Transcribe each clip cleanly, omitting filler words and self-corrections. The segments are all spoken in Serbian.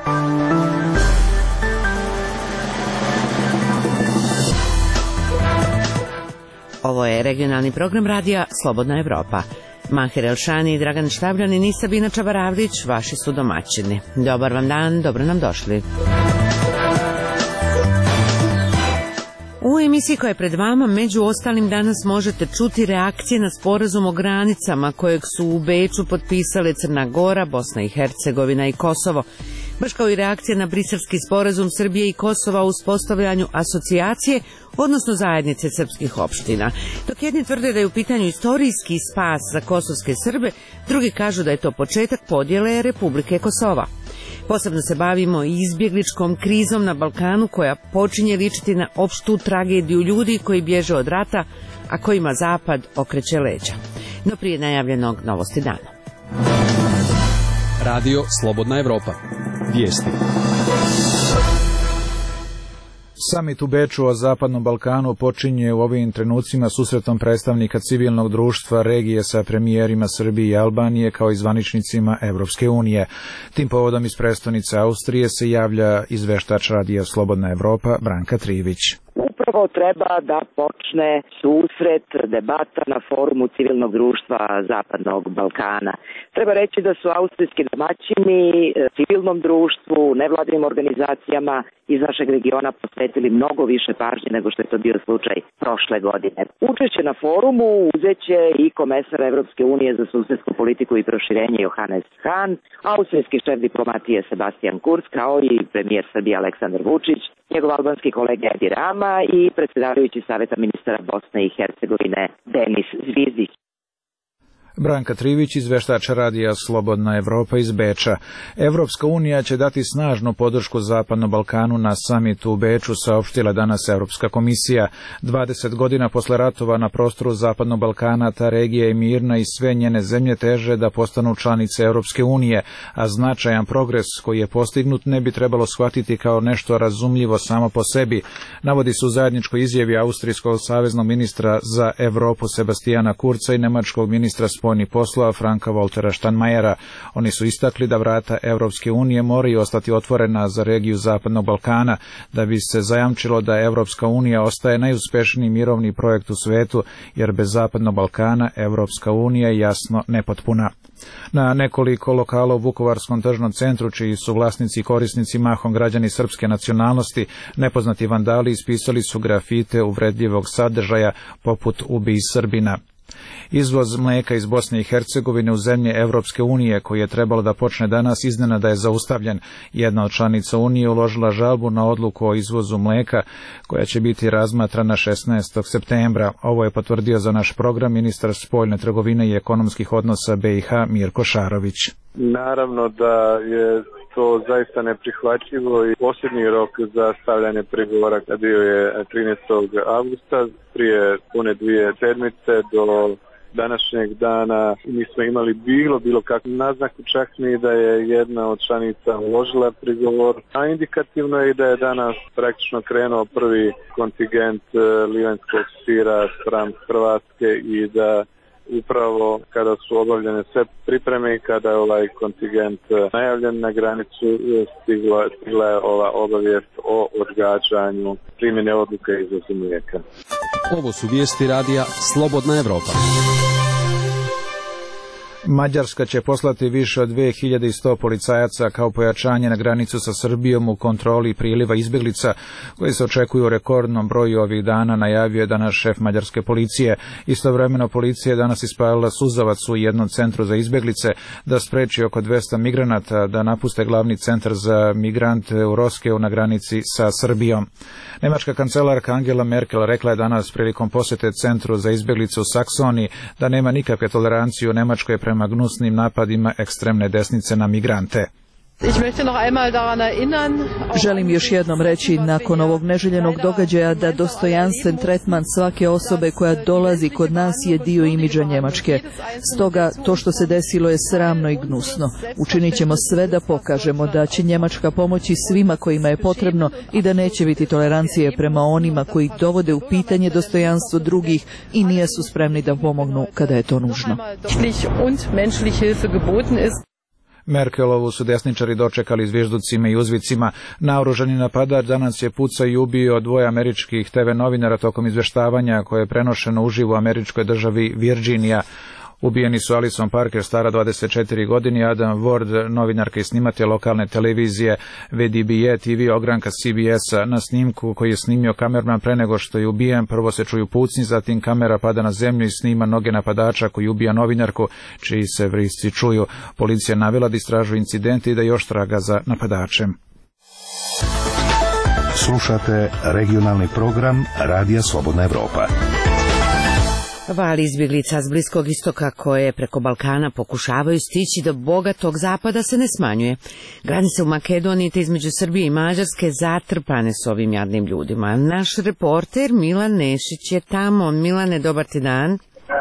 Ovo je regionalni program radija Slobodna Evropa. Mahir Elšani i Dragan Štabljanin i Sabina Čabaravlić, vaši su domaćini. Dobar vam dan, dobro nam došli. U emisiji koja je pred vama, među ostalim, danas možete čuti reakcije na sporazum o granicama kojeg su u Beču potpisale Crna Gora, Bosna i Hercegovina i Kosovo, baš kao i reakcije na briselski sporazum Srbije i Kosova o uspostavljanju asocijacije, odnosno zajednice srpskih opština. Dok jedni tvrde da je u pitanju istorijski spas za kosovske Srbe, drugi kažu da je to početak podjele Republike Kosova. Posebno se bavimo i izbjegličkom krizom na Balkanu koja počinje ličiti na opštu tragediju ljudi koji bježe od rata, a kojima Zapad okreće leđa. No prije najavljenog novosti dana. Radio Slobodna Evropa. Vijesti. Samit u Beču o Zapadnom Balkanu počinje u ovim trenucima susretom predstavnika civilnog društva regije sa premijerima Srbije i Albanije kao i zvaničnicima Evropske unije. Tim povodom iz prestonice Austrije se javlja izveštač radija Slobodna Evropa Branka Trivić. Upravo treba da počne susret, debata na forumu civilnog društva Zapadnog Balkana. Treba reći da su austrijski domaćini civilnom društvu, nevladinim organizacijama iz našeg regiona posvetili mnogo više pažnje nego što je to bio slučaj prošle godine. Učešće na forumu uzeće i komesar Evropske unije za susedsku politiku i proširenje Johannes Hahn, austrijski šef diplomatije Sebastian Kurz, kao i premijer Srbije Aleksandar Vučić, njegov albanski kolega Edi Rama i predsjedavajući Saveta ministara Bosne i Hercegovine Denis Zvizdić. Branka Trivić, izveštač radija Slobodna Evropa iz Beča. Evropska unija će dati snažnu podršku Zapadnom Balkanu na samitu u Beču, saopštila danas Evropska komisija. 20 godina posle ratova na prostoru Zapadnog Balkana ta regija je mirna i sve njene zemlje teže da postanu članice Evropske unije, a značajan progres koji je postignut ne bi trebalo shvatiti kao nešto razumljivo samo po sebi, navodi se u zajedničkoj izjavi austrijskog saveznog ministra za Evropu Sebastijana Kurza i nemačkog ministra spoljnih poslova Franka Voltera Steinmeiera. Oni su istakli da vrata Evropske unije moraju ostati otvorena za regiju Zapadnog Balkana, da bi se zajamčilo da Evropska unija ostaje najuspešniji mirovni projekt u svetu, jer bez Zapadnog Balkana Evropska unija je jasno nepotpuna. Na nekoliko lokala u Vukovarskom tržnom centru, čiji su vlasnici i korisnici mahom građani srpske nacionalnosti, nepoznati vandali ispisali su grafite uvredljivog sadržaja poput "Ubij Srbina". Izvoz mlijeka iz Bosne i Hercegovine u zemlje Evropske unije, koji je trebalo da počne danas, iznenada je zaustavljen. Jedna od članica Unije uložila žalbu na odluku o izvozu mlijeka, koja će biti razmatrana 16. septembra. Ovo je potvrdio za naš program ministar spoljne trgovine i ekonomskih odnosa BiH Mirko Šarović. Naravno da je to zaista neprihvatljivo i posljednji rok za stavljanje pregovora bio je 13. avgusta, prije pune 2 sedmice do današnjeg dana nismo imali bilo kakvu naznaku, čak ni da je jedna od članica uložila prigovor, a indikativno je i da je danas praktično krenuo prvi kontingent livanjskog sira spram Hrvatske i da upravo kada su obavljene sve pripreme i kada je ovaj kontingent najavljen na granicu, stigla je ova obavijest o odgađanju primjene odluke izvoza mlijeka. Ovo su vijesti radija Slobodna Evropa. Mađarska će poslati više od 2100 policajaca kao pojačanje na granicu sa Srbijom u kontroli priliva izbjeglica koji se očekuju u rekordnom broju ovih dana, najavio je danas šef mađarske policije. Istovremeno policija je danas ispalila suzavac u jednom centru za izbjeglice da spreči oko 200 migranata da napuste glavni centar za migrante u Roskeu na granici sa Srbijom. Nemačka kancelarka Angela Merkel rekla je danas prilikom posjete centru za izbjeglice u Saksoniji da nema nikakve tolerancije u Nemačkoj prema gnusnim napadima ekstremne desnice na migrante. Želim još jednom reći nakon ovog neželjenog događaja da dostojanstven tretman svake osobe koja dolazi kod nas je dio imidža Njemačke. Stoga to što se desilo je sramno i gnusno. Učinit ćemo sve da pokažemo da će Njemačka pomoći svima kojima je potrebno i da neće biti tolerancije prema onima koji dovode u pitanje dostojanstvo drugih i nisu spremni da pomognu kada je to nužno. Merkelovu su desničari dočekali zvižducima i uzvicima. Naoružani napadač danas je pucao i ubio 2 američkih TV novinara tokom izveštavanja koje je prenošeno uživo u američkoj državi Virginija. Ubijeni su Alison Parker, stara 24 godine, Adam Ward, novinarka i snimatelj lokalne televizije WDBE TV ogranka CBS-a. Na snimku koji je snimio kamerman pre nego što je ubijen, prvo se čuju pucnji, zatim kamera pada na zemlju i snima noge napadača koji ubija novinarku, čiji se vrisci čuju. Policija navela da istražuje incident i da još traga za napadačem. Slušate regionalni program Radija Slobodna Evropa. Val izbjeglica s Bliskog istoka koje preko Balkana pokušavaju stići do bogatog zapada se ne smanjuje. Granice u Makedoniji te između Srbije i Mađarske zatrpane s ovim jadnim ljudima. Naš reporter Milan Nešić je tamo. Milane, dobar ti dan.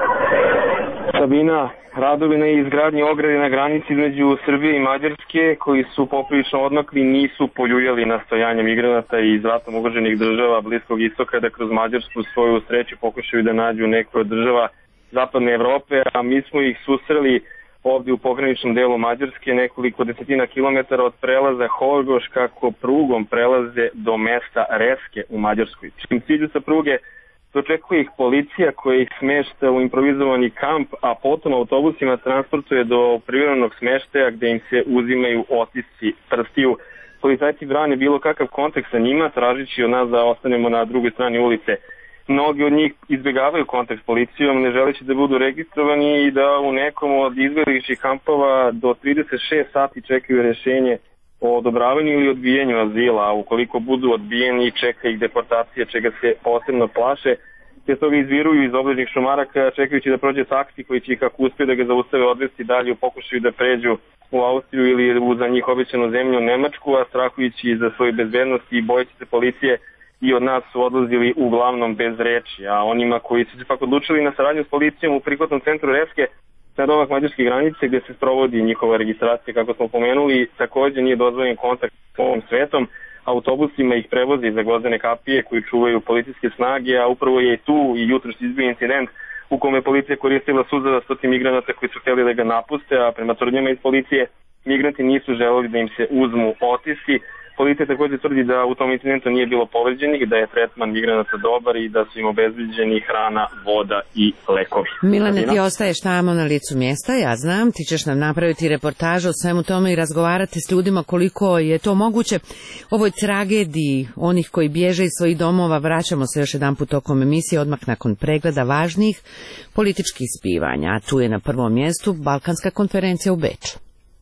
Sabina, radovi na izgradnji ograde na granici između Srbije i Mađarske, koji su poprilično odmakli, nisu poljuljali nastojanja migranata iz ratom ugroženih država Bliskog istoka da kroz Mađarsku svoju sreću pokušaju da nađu neku od država zapadne Evrope, a mi smo ih susreli ovdje u pograničnom delu Mađarske, nekoliko desetina kilometara od prelaza Horgoš, kako prugom prelaze do mesta Reske u Mađarskoj. Čim cilju sa pruge dočekuje ih policija koja ih smešta u improvizovani kamp, a potom autobusima transportuje do privremenog smeštaja gde im se uzimaju otisci prstiju. Policajci brane bilo kakav kontakt sa njima, tražići od nas da ostanemo na drugoj strani ulice. Mnogi od njih izbjegavaju kontakt s policijom, ne želeći da budu registrovani i da u nekom od izbjegličkih kampova do 36 sati čekaju rješenje o odobravanju ili odbijenju azila, a ukoliko budu odbijeni čeka ih deportacija, čega se posebno plaše, te toga izviruju iz obližnjih šumaraka čekajući da prođe taksi koji će ih, kako uspije da ga zaustave, odvesti dalje u pokušaju da pređu u Austriju ili u za njih obećanu zemlju Nemačku, a strahujući za svoju bezbednost i bojeći se policije i od nas su odlazili uglavnom bez reči, a onima koji su se pak odlučili na saradnju s policijom u prihvatnom centru Reske na domak mađarske granice gde se sprovodi njihova registracija, kako smo pomenuli, također nije dozvoljen kontakt s ovom svetom. Autobusima ih prevozi za gvozdene kapije koji čuvaju policijske snage, a upravo je tu i jutros izbio incident u kome policija koristila suzavac migranata koji su htjeli da ga napuste, a prema tvrdnjama iz policije migranti nisu želeli da im se uzmu otisci. Policija također tvrdi da u tom incidentu nije bilo povređenih, da je tretman migranata dobar i da su im obezbeđeni hrana, voda i lekovi. Milane, ti ostaješ tamo na licu mjesta, ja znam, ti ćeš nam napraviti reportažu o svemu tome i razgovarati s ljudima koliko je to moguće. Ovoj tragediji onih koji bježe iz svojih domova vraćamo se još jedan put tokom emisije, odmah nakon pregleda važnih političkih zbivanja. A tu je na prvom mjestu Balkanska konferencija u Beču.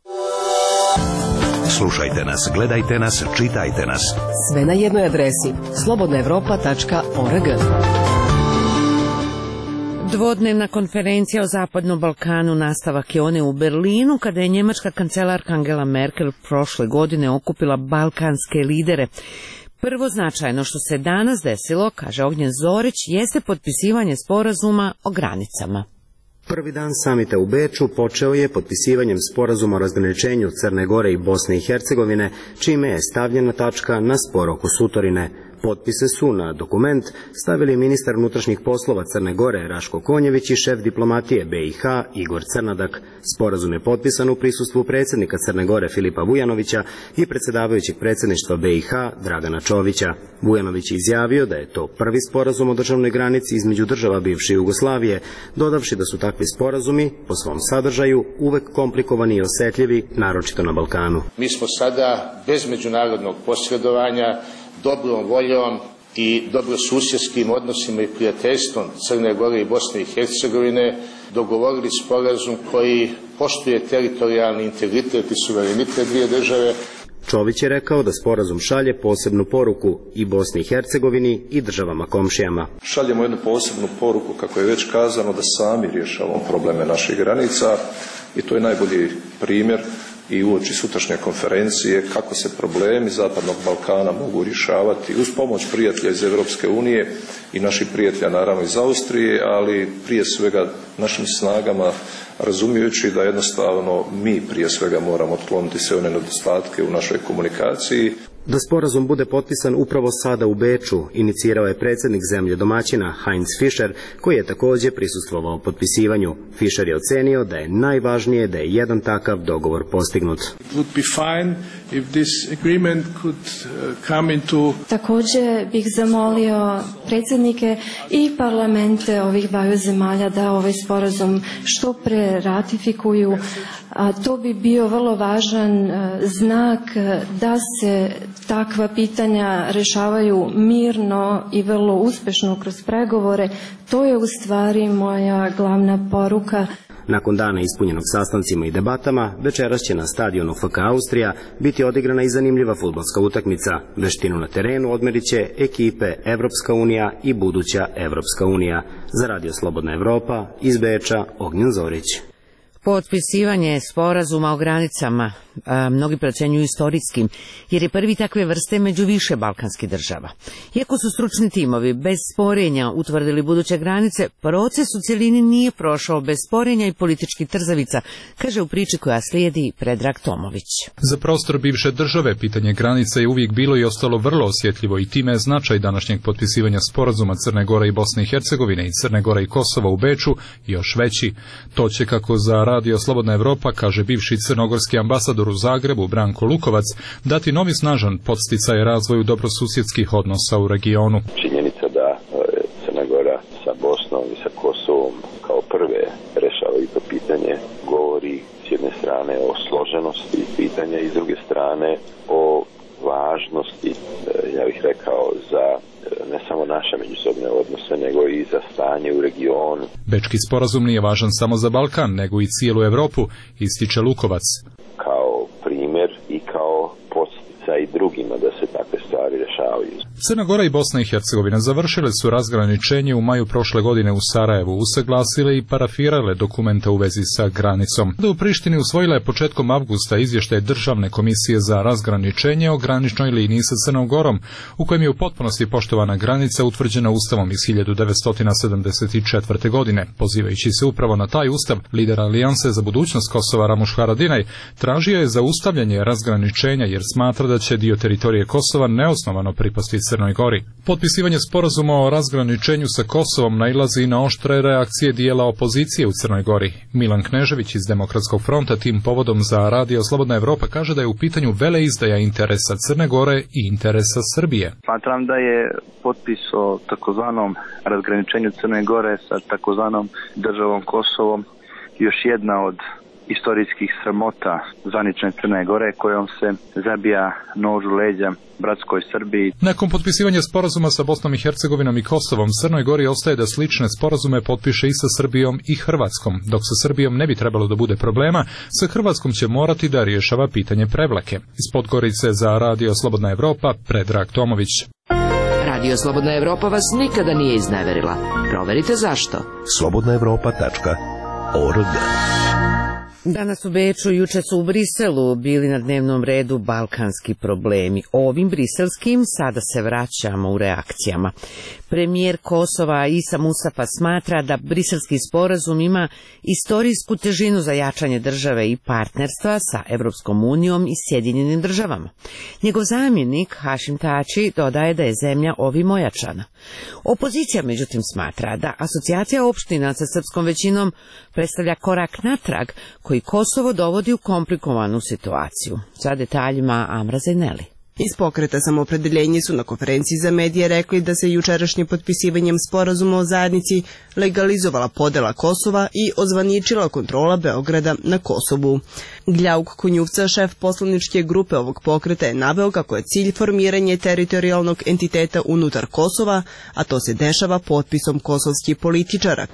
Slušajte nas, gledajte nas, čitajte nas. Sve na jednoj adresi slobodnaevropa.org. Dvodnevna konferencija o Zapadnom Balkanu nastavak je one u Berlinu, kada je njemačka kancelarka Angela Merkel prošle godine okupila balkanske lidere. Prvo značajno što se danas desilo, kaže Ognjen Zorić, jeste potpisivanje sporazuma o granicama. Prvi dan samita u Beču počeo je potpisivanjem sporazuma o razgraničenju Crne Gore i Bosne i Hercegovine, čime je stavljena tačka na spor oko Sutorine. Potpise su na dokument stavili ministar unutrašnjih poslova Crne Gore Raško Konjević i šef diplomatije BiH Igor Crnadak. Sporazum je potpisan u prisustvu predsjednika Crne Gore Filipa Vujanovića i predsjedavajućeg predsjedništva BiH Dragana Čovića. Vujanović je izjavio da je to prvi sporazum o državnoj granici između država bivše Jugoslavije, dodavši da su takvi sporazumi po svom sadržaju uvek komplikovani i osjetljivi, naročito na Balkanu. Mi smo sada bez međunarodnog posredovanja, dobrom voljom i dobrosusjedskim odnosima i prijateljstvom Crne Gore i Bosne i Hercegovine dogovorili sporazum koji poštuje teritorijalni integritet i suverenitet dvije države. Čović je rekao da sporazum šalje posebnu poruku i Bosni i Hercegovini i državama komšijama. Šaljemo jednu posebnu poruku, kako je već kazano, da sami rješavamo probleme naših granica i to je najbolji primjer i uoči sutrašnje konferencije kako se problemi Zapadnog Balkana mogu rješavati uz pomoć prijatelja iz Europske unije i naših prijatelja naravno iz Austrije, ali prije svega našim snagama, razumijući da jednostavno mi prije svega moramo otkloniti sve one nedostatke u našoj komunikaciji. Da sporazum bude potpisan upravo sada u Beču, inicirao je predsjednik zemlje domaćina Heinz Fischer, koji je također prisustvovao potpisivanju. Fischer je ocenio da je najvažnije da je jedan takav dogovor postignut. Također bih zamolio predsjednike i parlamente ovih dvaju zemalja da ovaj sporazum što pre ratifikuju, a to bi bio vrlo važan znak da se takva pitanja rešavaju mirno i vrlo uspešno kroz pregovore. To je u stvari moja glavna poruka. Nakon dana ispunjenog sastancima i debatama, večeras će na stadionu FK Austrija biti odigrana i zanimljiva fudbalska utakmica. Veštinu na terenu odmerit će ekipe Evropska unija i buduća Evropska unija. Za Radio Slobodna Evropa, iz Beča, Ognjen Zorić. Potpisivanje sporazuma o granicama mnogi procenjuju istorijskim, jer je prvi takve vrste među više balkanskih država. Iako su stručni timovi bez sporenja utvrdili buduće granice, proces u cjelini nije prošao bez sporenja i političkih trzavica, kaže u priči koja slijedi Predrag Tomović. Za prostor bivše države pitanje granica je uvijek bilo i ostalo vrlo osjetljivo i time je značaj današnjeg potpisivanja sporazuma Crne Gore i Bosne i Hercegovine i Crne Gore i Kosova u Beču još veći. To će, kako za Radio Slobodna Evropa kaže bivši crnogorski ambasador u Zagrebu Branko Lukovac, dati novi snažan podsticaj razvoju dobrosusjedskih odnosa u regionu. Činjenica da Crna Gora sa Bosnom i sa Kosovom kao prve rešavaju to pitanje govori s jedne strane o složenosti pitanja i s druge strane o važnosti, ja bih rekao, za ne samo naše međusobne odnose, nego i za stanje u regionu. Bečki sporazum nije važan samo za Balkan, nego i cijelu Evropu, ističe Lukovac. Kao primjer i kao podsticaj drugima da se takve stvari rešavaju. Crna Gora i Bosna i Hercegovina završile su razgraničenje u maju prošle godine u Sarajevu, usaglasile i parafirale dokumenta u vezi sa granicom. Da u Prištini usvojila je početkom avgusta izvještaj Državne komisije za razgraničenje o graničnoj liniji sa Crnom Gorom, u kojem je u potpunosti poštovana granica utvrđena Ustavom iz 1974. godine. Pozivajući se upravo na taj ustav, lider Alijanse za budućnost Kosova Ramuš Haradinaj tražio je zaustavljanje razgraničenja jer smatra da će dio teritorije Kosova neosnovano pripasti Crnoj Gori. Potpisivanje sporazuma o razgraničenju sa Kosovom nailazi na oštre reakcije dijela opozicije u Crnoj Gori. Milan Knežević iz Demokratskog fronta tim povodom za Radio Slobodna Evropa kaže da je u pitanju veleizdaja interesa Crne Gore i interesa Srbije. Smatram da je potpis o takozvanom razgraničenju Crne Gore sa takozvanom državom Kosovom još jedna od istorijskih sramota zvanične Crne Gore kojom se zabija nož u leđa bratskoj Srbiji. Nakon potpisivanja sporazuma sa Bosnom i Hercegovinom i Kosovom, Crnoj Gori ostaje da slične sporazume potpiše i sa Srbijom i Hrvatskom. Dok sa Srbijom ne bi trebalo da bude problema, sa Hrvatskom će morati da rješava pitanje Prevlake. Iz Podgorice za Radio Slobodna Evropa, Predrag Tomović. Radio Slobodna Evropa vas nikada nije izneverila. Proverite zašto. slobodnaevropa.org. Danas u Beču, juče su u Briselu bili na dnevnom redu balkanski problemi. Ovim briselskim sada se vraćamo u reakcijama. Premijer Kosova Isa Mustafa smatra da briselski sporazum ima istorijsku težinu za jačanje države i partnerstva sa Evropskom unijom i Sjedinjenim državama. Njegov zamjenik Hašim Tači dodaje da je zemlja ovim ojačana. Opozicija međutim smatra da asocijacija opština sa srpskom većinom predstavlja korak natrag koji Kosovo dovodi u komplikovanu situaciju. Sa detaljima Amra Zajneli. Iz pokreta Samoopredeljenje su na konferenciji za medije rekli da se jučerašnjim potpisivanjem sporazuma o zajednici legalizovala podela Kosova i ozvaničila kontrola Beograda na Kosovu. Gljauk Konjuvca, šef poslaničke grupe ovog pokreta, je naveo kako je cilj formiranje teritorijalnog entiteta unutar Kosova, a to se dešava potpisom kosovskih političara.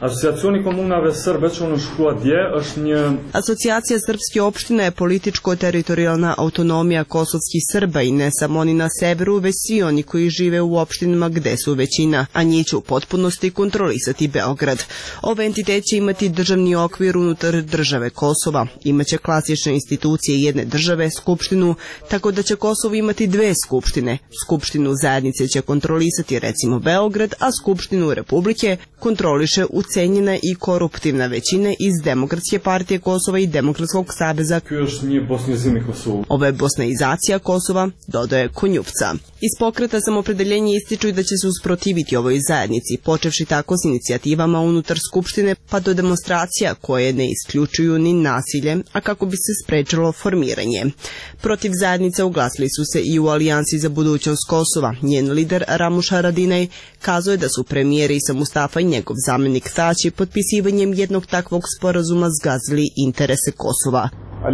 Asocijacija srpskih opština je političko-teritorijalna autonomija kosovskih Srba i ne samo oni na severu, već svi oni koji žive u opštinama gde su većina, a njih će u potpunosti kontrolisati Beograd. Ovaj entitet će imati državni okvir unutar države Kosova, imaće klasične institucije jedne države, skupštinu, tako da će Kosovo imati dve skupštine. Skupštinu zajednice će kontrolisati recimo Beograd, a skupštinu Republike kontroliše ucenjena i koruptivna većina iz Demokratske partije Kosova i Demokratskog saveza. Ovo je bosnaizacija Kosova, dodaje Konjupca. Iz pokreta Samoopredeljenje ističu da će se usprotiviti ovoj zajednici, počevši tako s inicijativama unutar Skupštine pa do demonstracija koje ne isključuju ni nasilje, a kako bi se sprečilo formiranje. Protiv zajednice uglasili su se i u Alijansi za budućnost Kosova. Njen lider Ramuš Haradinaj kazuje da su premijer Isa Mustafa i njegov zamenik Tači potpisivanjem jednog takvog sporazuma zgazili interese Kosova.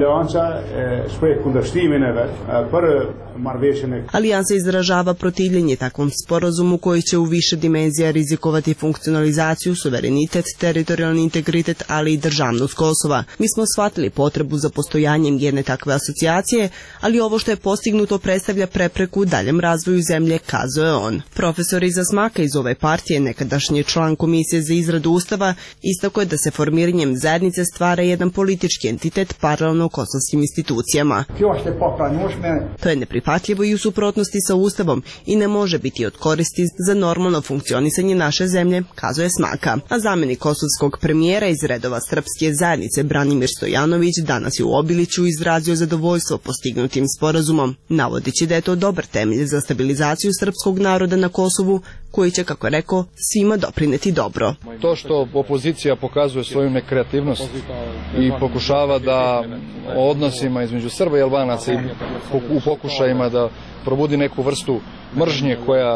Alijansa izražava protivljenje takvom sporazumu koji će u više dimenzija rizikovati funkcionalizaciju, suverenitet, teritorijalni integritet, ali i državnost Kosova. Mi smo shvatili potrebu za postojanjem jedne takve asocijacije, ali ovo što je postignuto predstavlja prepreku daljem razvoju zemlje, kazuje on. Profesor Iza Smaka iz ove partije, nekadašnji član Komisije za izradu Ustava, istakao je da se formiranjem zajednice stvara jedan politički entitet paralelno kosovskim institucijama. To je neprihvatljivo i u suprotnosti sa Ustavom i ne može biti od koristi za normalno funkcionisanje naše zemlje, kazuje Smaka. A zamenik kosovskog premijera iz redova srpske zajednice Branimir Stojanović danas je u Obiliću izrazio zadovoljstvo postignutim sporazumom, navodeći da je to dobar temelj za stabilizaciju srpskog naroda na Kosovu, koji će, kako je rekao, svima doprineti dobro. To što opozicija pokazuje svoju nekreativnost i pokušava da o odnosima između Srba i Albanaca i u pokušajima da probudi neku vrstu mržnje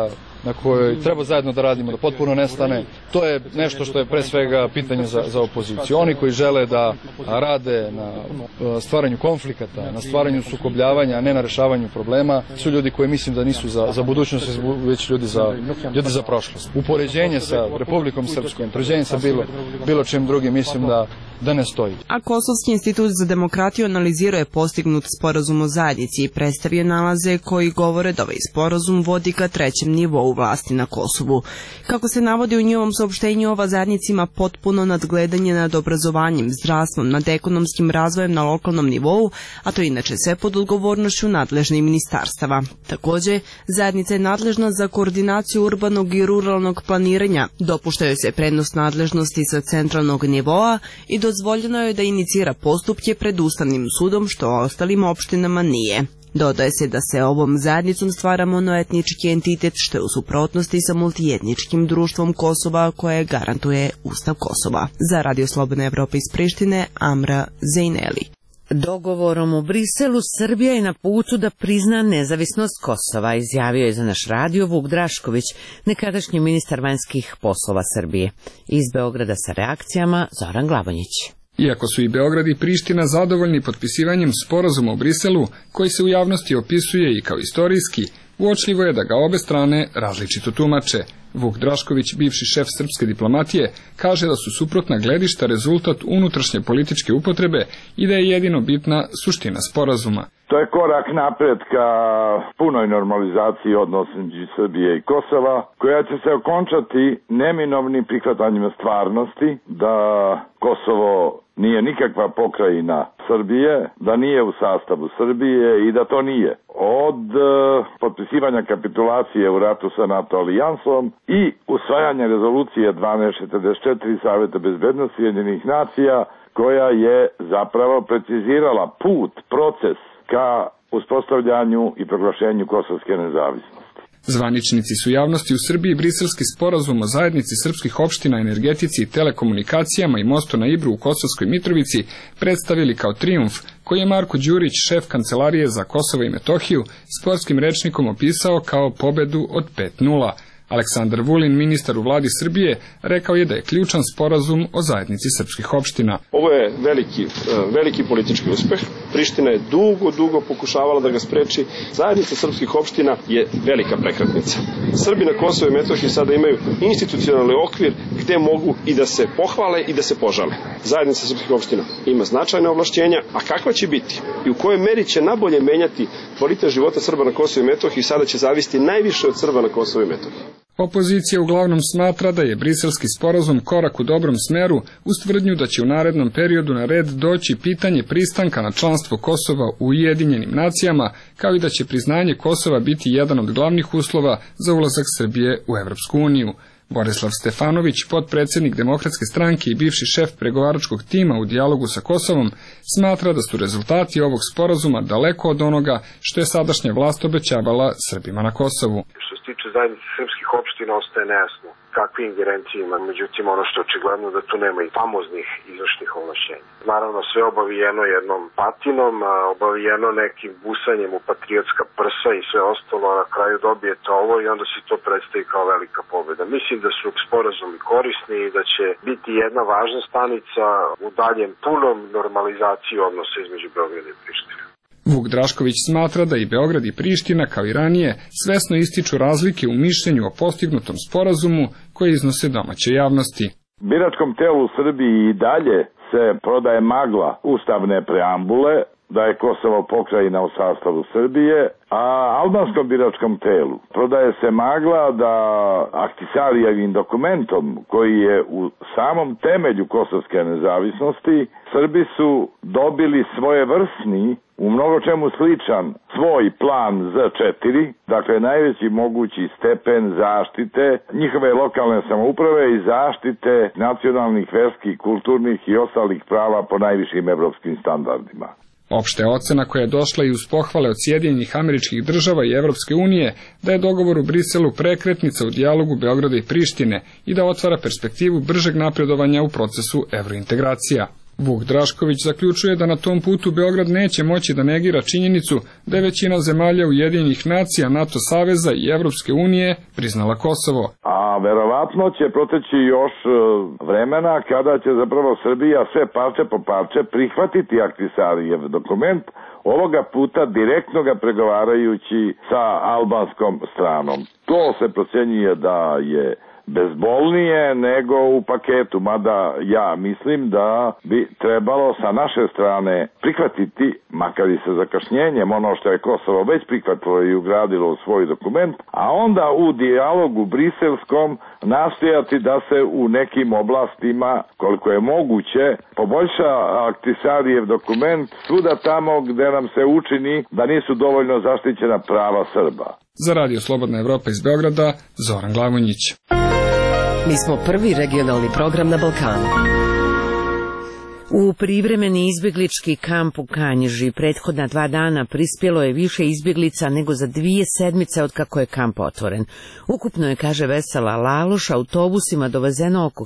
na kojoj treba zajedno da radimo, da potpuno nestane. To je nešto što je pre svega pitanje za opoziciju. Oni koji žele da rade na stvaranju konflikata, na stvaranju sukobljavanja, a ne na rešavanju problema, su ljudi koji mislim da nisu za budućnost, već ljudi za prošlost. Upoređenje sa Republikom Srpskom, upoređenje sa bilo čim drugim, mislim da ne stoji. A Kosovski institut za demokratiju analizirao je postignut sporazum o zajednici i predstavio nalaze koji govore da ovaj sporazum vodi ka trećem nivou vlasti na Kosovu. Kako se navodi u njihovom saopštenju, ova zajednica ima potpuno nadgledanje nad obrazovanjem, zdravstvom, nad ekonomskim razvojem na lokalnom nivou, a to je inače sve pod odgovornošću nadležnih ministarstava. Takođe, zajednica je nadležna za koordinaciju urbanog i ruralnog planiranja, dopuštaju se prenos nadležnosti sa centralnog nivoa i dozvoljeno je da inicira postupke pred Ustavnim sudom, što ostalim opštinama nije. Dodaje se da se ovom zajednicom stvara monoetnički entitet, što je u suprotnosti sa multietničkim društvom Kosova koje garantuje Ustav Kosova. Za Radio Slobodna Evropa iz Prištine, Amra Zejneli. Dogovorom u Briselu Srbija je na putu da prizna nezavisnost Kosova, izjavio je za naš radio Vuk Drašković, nekadašnji ministar vanjskih poslova Srbije. Iz Beograda sa reakcijama Zoran Glavonjić. Iako su i Beograd i Priština zadovoljni potpisivanjem sporazuma u Briselu, koji se u javnosti opisuje i kao istorijski, uočljivo je da ga obe strane različito tumače. Vuk Drašković, bivši šef srpske diplomatije, kaže da su suprotna gledišta rezultat unutrašnje političke upotrebe i da je jedino bitna suština sporazuma. To je korak napred ka punoj normalizaciji odnosa između Srbije i Kosova, koja će se okončati neminovnim prihvatanjem stvarnosti da Kosovo nije nikakva pokrajina Srbije, da nije u sastavu Srbije i da to nije. Od potpisivanja kapitulacije u ratu sa NATO alijansom i usvajanja rezolucije 1244 Saveta bezbednosti Ujedinjenih nacija, koja je zapravo precizirala put, proces ka uspostavljanju i proglašenju kosovske nezavisnosti. Zvaničnici su javnosti u Srbiji briselski sporazum o zajednici srpskih opština, energetici i telekomunikacijama i mostu na Ibru u Kosovskoj Mitrovici predstavili kao trijumf, koji je Marko Đurić, šef Kancelarije za Kosovo i Metohiju, sportskim rečnikom opisao kao pobedu od 5:0. Aleksandar Vulin, ministar u vladi Srbije, rekao je da je ključan sporazum o zajednici srpskih opština. Ovo je veliki politički uspeh. Priština je dugo pokušavala da ga spreči. Zajednica srpskih opština je velika prekretnica. Srbi na Kosovu i Metohiji sada imaju institucionalni okvir gde mogu i da se pohvale i da se požale. Zajednica srpskih opština ima značajne ovlašćenja, a kakva će biti i u kojoj meri će nabolje menjati kvalitet života Srba na Kosovu i Metohiji sada će zavisiti najviše od Srba na Kosovu i Metohiji. Opozicija uglavnom smatra da je briselski sporazum korak u dobrom smeru uz tvrdnju da će u narednom periodu na red doći pitanje pristanka na članstvo Kosova u Ujedinjenim nacijama, kao i da će priznanje Kosova biti jedan od glavnih uslova za ulazak Srbije u Evropsku uniju. Borislav Stefanović, potpredsjednik Demokratske stranke i bivši šef pregovaračkog tima u dijalogu sa Kosovom, smatra da su rezultati ovog sporazuma daleko od onoga što je sadašnja vlast obećavala Srbima na Kosovu. Što se tiče zajednice srpskih opština ostaje nejasno kakve ingerencije ima, međutim ono što je očigledno da tu nema i famoznih izvršnih ovlašćenja. Naravno sve obavijeno jednom patinom, obavijeno nekim busanjem u patriotska prsa i sve ostalo, a na kraju dobijete ovo i onda se to predstavi kao velika pobjeda. Mislim da su sporazumi korisni i da će biti jedna važna stanica u daljem punom normalizaciji odnosa između Beograda i Prištine. Vuk Drašković smatra da i Beograd i Priština, kao i ranije, svesno ističu razlike u mišljenju o postignutom sporazumu koje iznose domaće javnosti. Biračkom telu u Srbiji i dalje se prodaje magla ustavne preambule, da je Kosovo pokrajina u sastavu Srbije, a albanskom biračkom telu prodaje se magla da Ahtisarijevim dokumentom, koji je u samom temelju kosovske nezavisnosti, Srbi su dobili svojevrsni, u mnogo čemu sličan, svoj plan Z4, dakle najveći mogući stepen zaštite njihove lokalne samouprave i zaštite nacionalnih, verskih, kulturnih i ostalih prava po najvišim evropskim standardima. Opšta je ocena koja je došla i uz pohvale od Sjedinjenih Američkih Država i Evropske unije da je dogovor u Briselu prekretnica u dijalogu Beograda i Prištine i da otvara perspektivu bržeg napredovanja u procesu evrointegracija. Vuk Drašković zaključuje da na tom putu Beograd neće moći da negira činjenicu da je većina zemalja Ujedinjenih nacija, NATO saveza i Evropske unije priznala Kosovo. A verovatno će proteći još vremena kada će zapravo Srbija sve parče po parče prihvatiti Ahtisarijev dokument, ovoga puta direktno ga pregovarajući sa albanskom stranom. To se procjenjuje da je bezbolnije nego u paketu, mada ja mislim da bi trebalo sa naše strane prihvatiti, makar i sa zakašnjenjem, ono što je Kosovo već prihvatilo i ugradilo u svoj dokument, a onda u dijalogu briselskom nastojati da se u nekim oblastima, koliko je moguće, poboljša Ahtisarijev dokument svuda tamo gde nam se učini da nisu dovoljno zaštićena prava Srba. Za Radio Slobodna Evropa iz Beograda, Zoran Glavonjić. Mi smo prvi regionalni program na Balkanu. U privremeni izbjeglički kamp u Kanjiži prethodna 2 dana prispjelo je više izbjeglica nego za 2 sedmice od kako je kamp otvoren. Ukupno je, kaže Vesela Laloš, autobusima dovezeno oko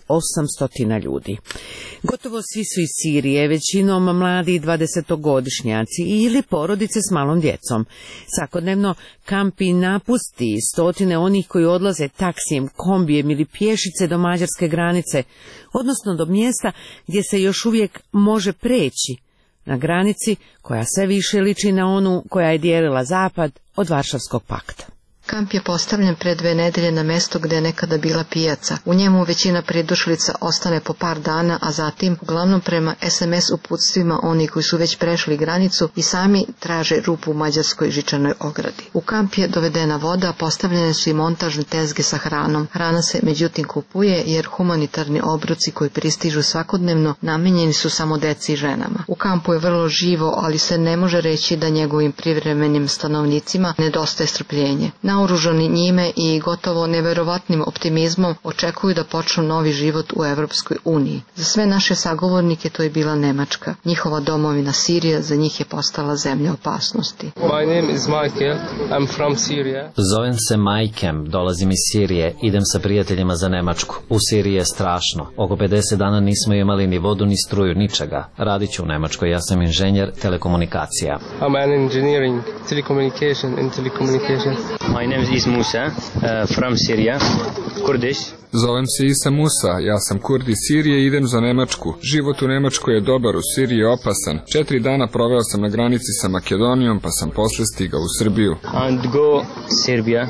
1800 ljudi. Gotovo svi su iz Sirije, većinom mladi 20-godišnjaci ili porodice s malom djecom. Svakodnevno kampi napusti stotine onih koji odlaze taksijem, kombijem ili pješice do mađarske granice, odnosno do mjesta gdje se još uvijek može preći, na granici koja sve više liči na onu koja je dijelila zapad od Varšavskog pakta. Kamp je postavljen pre 2 nedelje na mesto gde je nekada bila pijaca. U njemu većina pridošlica ostane po par dana, a zatim, uglavnom prema SMS uputstvima oni koji su već prešli granicu i sami traže rupu u mađarskoj žičanoj ogradi. U kamp je dovedena voda, postavljene su i montažne tezge sa hranom. Hrana se međutim kupuje jer humanitarni obroci koji pristižu svakodnevno namenjeni su samo deci i ženama. U kampu je vrlo živo, ali se ne može reći da njegovim privremenim stanovnicima nedostaje strpljenje. Naoružani njime i gotovo neverovatnim optimizmom očekuju da počnu novi život u Evropskoj uniji. Za sve naše sagovornike to je bila Nemačka. Njihova domovina Sirija za njih je postala zemlja opasnosti. My name is Michael. I'm from Syria. Zovem se Majkem, dolazim iz Sirije, idem sa prijateljima za Nemačku. U Siriji je strašno. Oko 50 dana nismo imali ni vodu ni struju, ničega. Radit ću u Nemačkoj, ja sam inženjer telekomunikacija. I'm an engineering, telecommunication and telecommunication. My name is Musa, from Syria, Kurdish. Zovem se Isa Musa, ja sam Kurd iz Sirije i idem za Nemačku. Život u Nemačkoj je dobar, u Siriji je opasan. 4 dana proveo sam na granici sa Makedonijom, pa sam posle stigao u Srbiju. And go Serbia.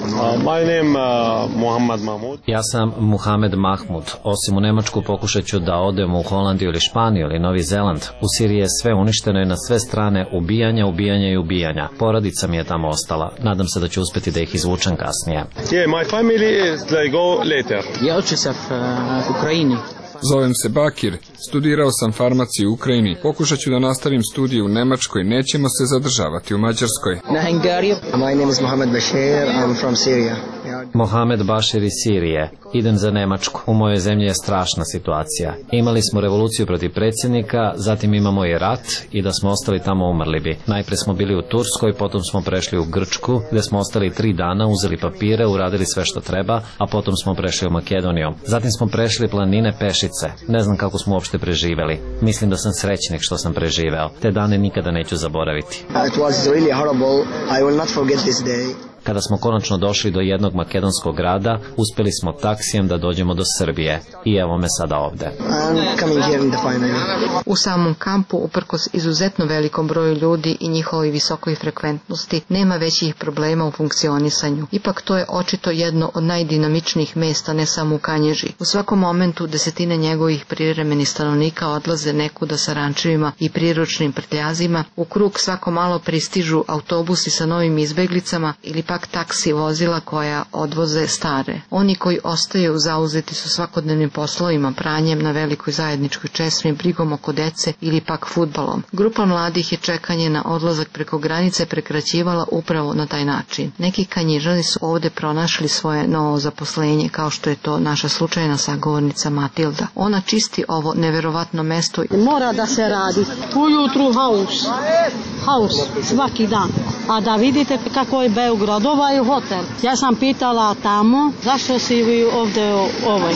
My name Muhammad Mahmud. Ja sam Muhamed Mahmud. Osim u Nemačku pokušat ću da odem u Holandiju ili Španiju ili Novi Zeland. U Siriji je sve uništeno i na sve strane ubijanja, ubijanja i ubijanja. Porodica mi je tamo ostala. Nadam se da ću uspjeti da ih izvučem kasnije. Yeah, my family is like go later. Ja učim se u Ukrajini. Zovem se Bakir, studirao sam farmaciju u Ukrajini. Pokušat ću da nastavim studije u Nemačkoj, nećemo se zadržavati u Mađarskoj. Na Hungariju. My name is Mohamed Bashir, I'm from Syria. Mohamed Bašir iz Sirije. Idem za Nemačku. U mojoj zemlji je strašna situacija. Imali smo revoluciju protiv predsjednika, zatim imamo i rat i da smo ostali tamo umrli bi. Najpre smo bili u Turskoj, potom smo prešli u Grčku, gde smo ostali 3 dana, uzeli papire, uradili sve što treba, a potom smo prešli u Makedoniju. Zatim smo prešli planine pešice. Ne znam kako smo uopšte preživeli. Mislim da sam srećnik što sam preživeo. Te dane nikada neću zaboraviti. It was really horrible. I will not forget this day. Kada smo konačno došli do jednog makedonskog grada, uspeli smo taksijem da dođemo do Srbije. I evo me sada ovde. U samom kampu, uprkos izuzetno velikom broju ljudi i njihovoj visokoj frekventnosti, nema većih problema u funkcionisanju. Ipak to je očito jedno od najdinamičnijih mesta, ne samo u Kanjiži. U svakom momentu desetine njegovih privremenih stanovnika odlaze nekuda sa rančevima i priručnim prtljazima. U krug svako malo pristižu autobusi sa novim izbeglicama ili pak taksi vozila koja odvoze stare. Oni koji ostaju zauzeti su svakodnevnim poslovima, pranjem na velikoj zajedničkoj česmi, brigom oko dece ili pak fudbalom. Grupa mladih je čekanje na odlazak preko granice prekraćivala upravo na taj način. Neki Kanjižani su ovde pronašli svoje novo zaposlenje, kao što je to naša slučajna sagovornica Matilda. Ona čisti ovo neverovatno mesto. Mora da se radi. Ujutru haus, svaki dan. A da vidite kako je Beograd, ovaj hotel. Ja sam pitala tamo zašto si vi ovde ovoj.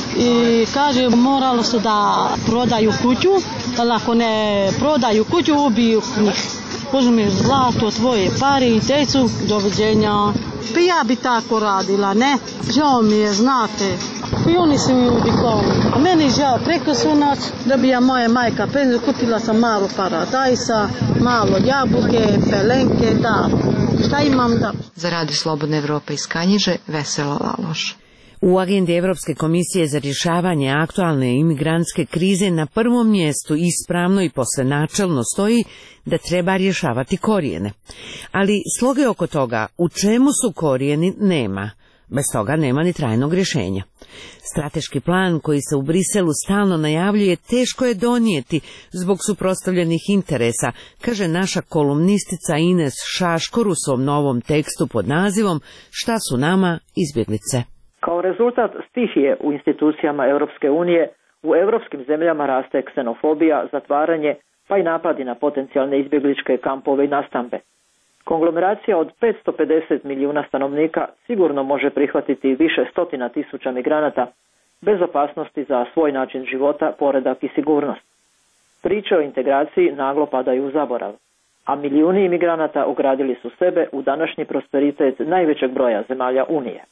I kaže moralo su da prodaju kuću, ali ako ne prodaju kuću ubiju njih. Uzmeš zlato, tvoje pare i decu, doviđenja. Pa ja bi tako radila, ne? Žao mi je, znate. I oni su ljudi kao. A meni žao, preko su noć da bi ja moja majka penziju, kupila sam malo paradajsa, malo jabuke, pelenke, da. Šta imam da? Za Radio Slobodne Evrope iz Kanjiže, Vesela Laloš. U agendi Evropske komisije za rješavanje aktualne imigrantske krize na prvom mjestu ispravno i posve načelno stoji da treba rješavati korijene. Ali sloge oko toga u čemu su korijeni nema. Bez toga nema ni trajnog rješenja. Strateški plan koji se u Briselu stalno najavljuje teško je donijeti zbog suprotstavljenih interesa, kaže naša kolumnistica Ines Šaškor u svom novom tekstu pod nazivom Šta su nama izbjeglice. Kao rezultat stihije u institucijama Europske unije, u europskim zemljama raste ksenofobija, zatvaranje, pa i napadi na potencijalne izbjegličke kampove i nastambe. Konglomeracija od 550 milijuna stanovnika sigurno može prihvatiti više stotina tisuća migranata bez opasnosti za svoj način života, poredak i sigurnost. Priče o integraciji naglo padaju u zaborav, a milijuni imigranata ugradili su sebe u današnji prosperitet najvećeg broja zemalja Unije.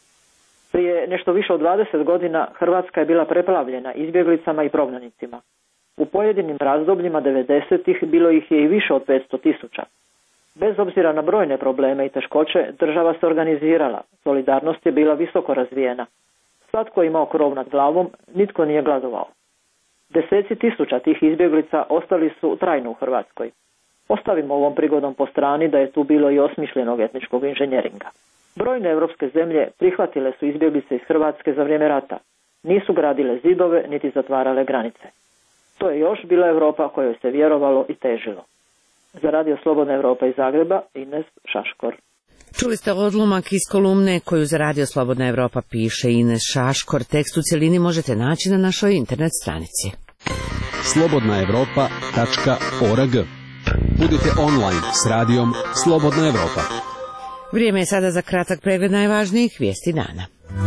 Prije nešto više od 20 godina Hrvatska je bila preplavljena izbjeglicama i prognanicima. U pojedinim razdobljima 90-ih bilo ih je i više od 500 tisuća. Bez obzira na brojne probleme i teškoće, država se organizirala, solidarnost je bila visoko razvijena. Svatko je imao krov nad glavom, nitko nije gladovao. Deseci tisuća tih izbjeglica ostali su trajno u Hrvatskoj. Ostavimo ovom prigodom po strani da je tu bilo i osmišljenog etničkog inženjeringa. Brojne evropske zemlje prihvatile su izbjeglice iz Hrvatske za vrijeme rata. Nisu gradile zidove niti zatvarale granice. To je još bila Europa kojoj se vjerovalo i težilo. Za Radio Slobodna Evropa iz Zagreba, Ines Šaškor. Čuli ste odlomak iz kolumne koju za Radio Slobodna Evropa piše Ines Šaškor. Tekst u cjelini možete naći na našoj internet stranici. slobodnaevropa.org. Budite online s radijom Slobodna Evropa. Vrijeme je sada za kratak pregled najvažnijih vijesti dana.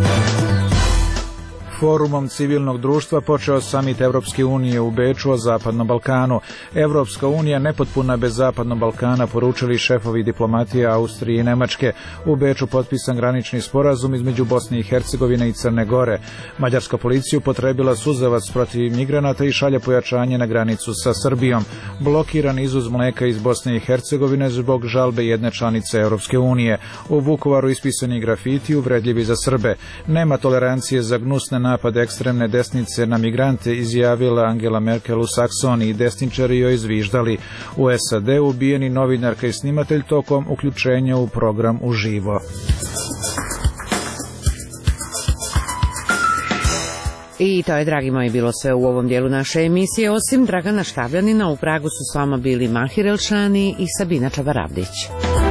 Forumom civilnog društva počeo samit Evropske unije u Beču o Zapadnom Balkanu. Evropska unija nepotpuna bez Zapadnog Balkana, poručili šefovi diplomatije Austrije i Nemačke. U Beču potpisan granični sporazum između Bosne i Hercegovine i Crne Gore. Mađarska policija upotrebila suzavac protiv migranata i šalje pojačanje na granicu sa Srbijom. Blokiran izvoz mlijeka iz Bosne i Hercegovine zbog žalbe jedne članice Evropske unije. U Vukovaru ispisani grafiti uvredljivi za Srbe. Nema tolerancije za gnusne napad ekstremne desnice na migrante, izjavila Angela Merkel u Saksoniji. Desničari joj izviždali. U SAD ubijeni novinarka i snimatelj tokom uključenja u program Uživo. I to je, dragi moji, bilo sve u ovom dijelu naše emisije. Osim Dragana Štavljanina, u Pragu su s vama bili Mahir Elšani i Sabina Čavaravdić.